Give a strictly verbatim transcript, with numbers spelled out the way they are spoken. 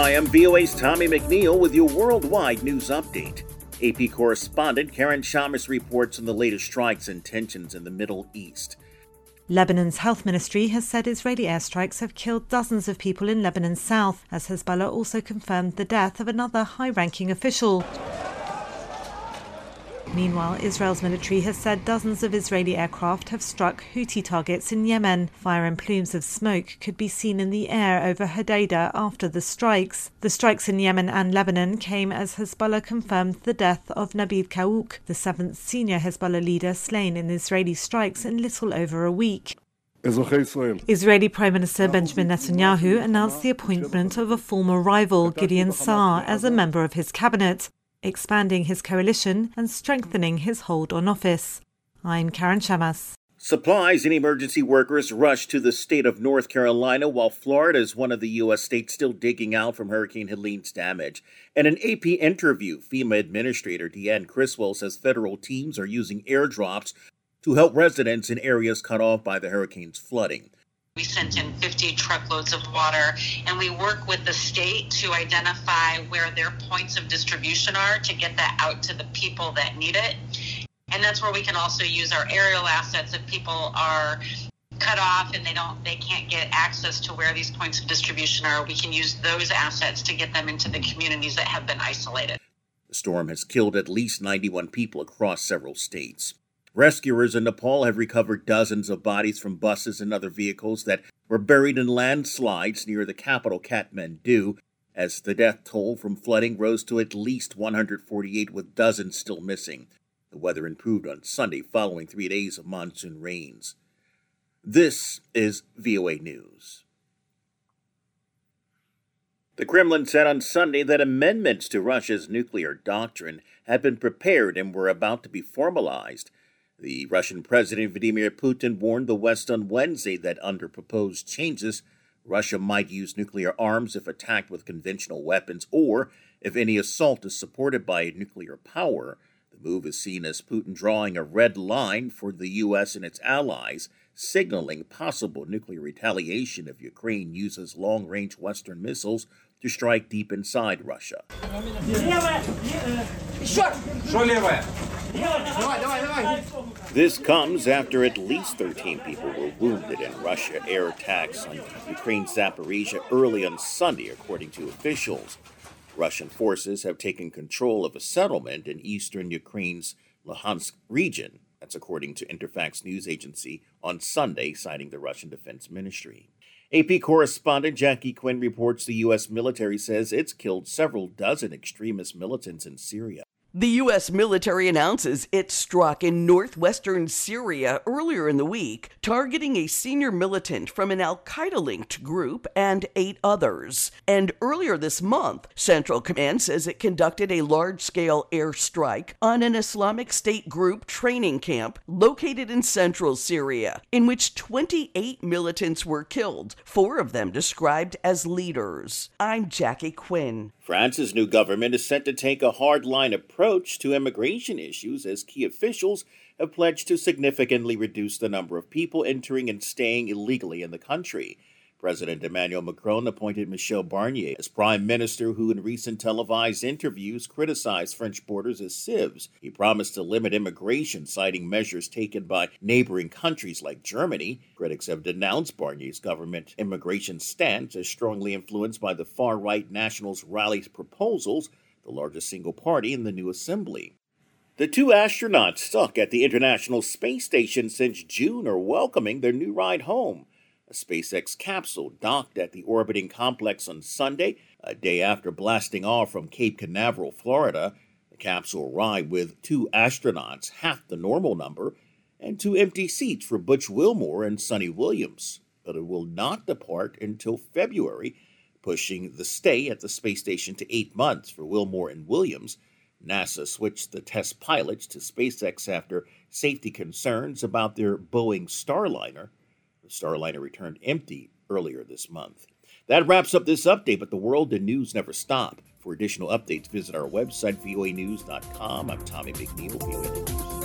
Hi, I'm V O A's Tommy McNeil with your worldwide news update. A P correspondent Karen Shamas reports on the latest strikes and tensions in the Middle East. Lebanon's health ministry has said Israeli airstrikes have killed dozens of people in Lebanon's south, as Hezbollah also confirmed the death of another high-ranking official. Meanwhile, Israel's military has said dozens of Israeli aircraft have struck Houthi targets in Yemen. Fire and plumes of smoke could be seen in the air over Hodeidah after the strikes. The strikes in Yemen and Lebanon came as Hezbollah confirmed the death of Nabil Kaouk, the seventh senior Hezbollah leader slain in Israeli strikes in little over a week. Israeli Prime Minister Benjamin Netanyahu announced the appointment of a former rival, Gideon Saar, as a member of his cabinet, expanding his coalition and strengthening his hold on office. I'm Karen Shamas. Supplies and emergency workers rushed to the state of North Carolina while Florida is one of the U S states still digging out from Hurricane Helene's damage. In an A P interview, FEMA Administrator Deanne Criswell says federal teams are using airdrops to help residents in areas cut off by the hurricane's flooding. We sent in fifty truckloads of water, and we work with the state to identify where their points of distribution are to get that out to the people that need it. And that's where we can also use our aerial assets if people are cut off and they don't, they can't get access to where these points of distribution are. We can use those assets to get them into the communities that have been isolated. The storm has killed at least ninety-one people across several states. Rescuers in Nepal have recovered dozens of bodies from buses and other vehicles that were buried in landslides near the capital, Kathmandu, as the death toll from flooding rose to at least one hundred forty-eight, with dozens still missing. The weather improved on Sunday following three days of monsoon rains. This is V O A News. The Kremlin said on Sunday that amendments to Russia's nuclear doctrine had been prepared and were about to be formalized. The Russian President Vladimir Putin warned the West on Wednesday that under proposed changes, Russia might use nuclear arms if attacked with conventional weapons or if any assault is supported by nuclear power. The move is seen as Putin drawing a red line for the U S and its allies, signaling possible nuclear retaliation if Ukraine uses long-range Western missiles to strike deep inside Russia. This comes after at least thirteen people were wounded in Russian air attacks on Ukraine's Zaporizhzhia early on Sunday, according to officials. Russian forces have taken control of a settlement in eastern Ukraine's Luhansk region. That's according to Interfax news agency on Sunday, citing the Russian Defense Ministry. A P correspondent Jackie Quinn reports the U S military says it's killed several dozen extremist militants in Syria. The U S military announces it struck in northwestern Syria earlier in the week, targeting a senior militant from an al-Qaeda-linked group and eight others. And earlier this month, Central Command says it conducted a large-scale airstrike on an Islamic State group training camp located in central Syria, in which twenty-eight militants were killed, four of them described as leaders. I'm Jackie Quinn. France's new government is set to take a hardline approach to immigration issues as key officials have pledged to significantly reduce the number of people entering and staying illegally in the country. President Emmanuel Macron appointed Michel Barnier as prime minister, who in recent televised interviews criticized French borders as sieves. He promised to limit immigration, citing measures taken by neighboring countries like Germany. Critics have denounced Barnier's government immigration stance as strongly influenced by the far-right Nationals Rally's proposals, the largest single party in the new assembly. The two astronauts stuck at the International Space Station since June are welcoming their new ride home. A SpaceX capsule docked at the orbiting complex on Sunday, a day after blasting off from Cape Canaveral, Florida. The capsule arrived with two astronauts, half the normal number, and two empty seats for Butch Wilmore and Sonny Williams. But it will not depart until February, pushing the stay at the space station to eight months for Wilmore and Williams. NASA switched the test pilots to SpaceX after safety concerns about their Boeing Starliner. Starliner returned empty earlier this month. That wraps up this update, but the world and news never stop. For additional updates, visit our website, V O A news dot com. I'm Tommy McNeil, V O A News.